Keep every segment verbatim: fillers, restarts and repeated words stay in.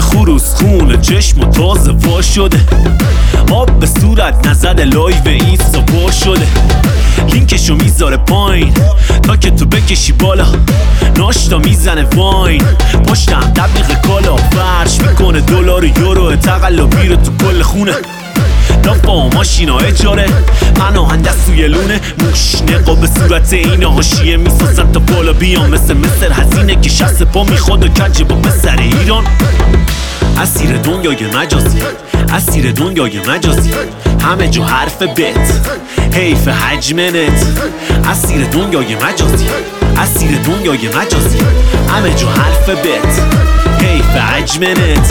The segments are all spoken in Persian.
خروس خونه چشم و تازه وا شده، آب به صورت نزده لایو اینستا با شده، لینکشو میذاره پایین تا که تو بکشی بالا، ناشتا میزنه واین پشتم تبلیغ کالا، فرش میکنه دلار و یورو، تقلبی رو تو کل خونه، دافا و ماشینا اجاره، پناهن دستوی لونه، موش نقا به صورت اینا هاشیه میسازن تا بالا بیان، مثل مصر هزینه که شست پا میخواد و کجه با پسر ایران. اسیر دنیای مجازی، اسیر دنیای مجازی، همه جو حرف بت، حیف حجمنت. اسیر دنیای مجازی، اسیر دنیای مجازی، همه جو حرف بت، حیف حجمنت.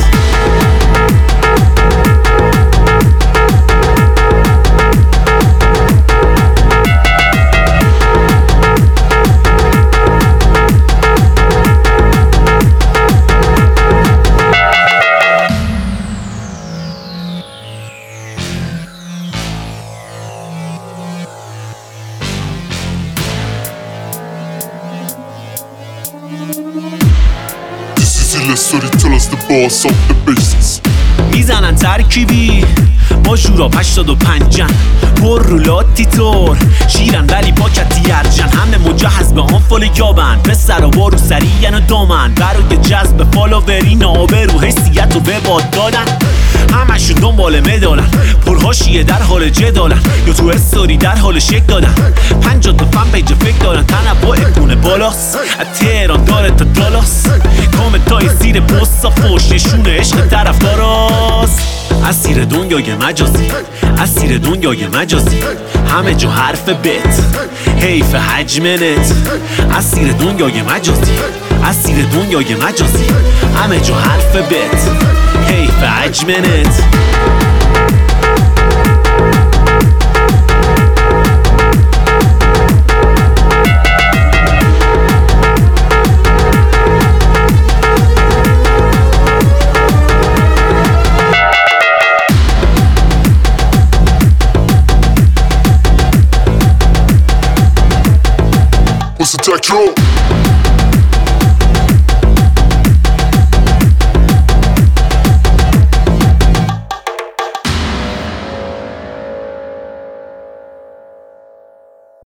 Story tell us the boss of the business. میزنن ترکیبی با جوراب هشتاد و پنجن، پر رولاتی تور شیرن ولی پاکتی ارجن، همه مجهز به آنفال یابن، پسر و بارو سریعن و دامن، برای جذب فالووری نابرو حیثیت و به باد دادن، همشون دنبال مدالن، پرهاشیه در حال جدالن، یا تو استوری در حال شک دادن، پنجاه تا فن پیج فکر دارن، تنوع گونه بالاست، از تهران داره تا دالاس، کامنتای زیر پستا فوش نشونه عشق طرف داراست. اسیر دنیای مجازی، اسیر دنیای مجازی، همه جو حرف بت، حیف حجمنت. اسیر دنیای مجازی، اسیر دنیای مجازی، همه جو حرف بت، حیف حجمنت. What's the tech roll?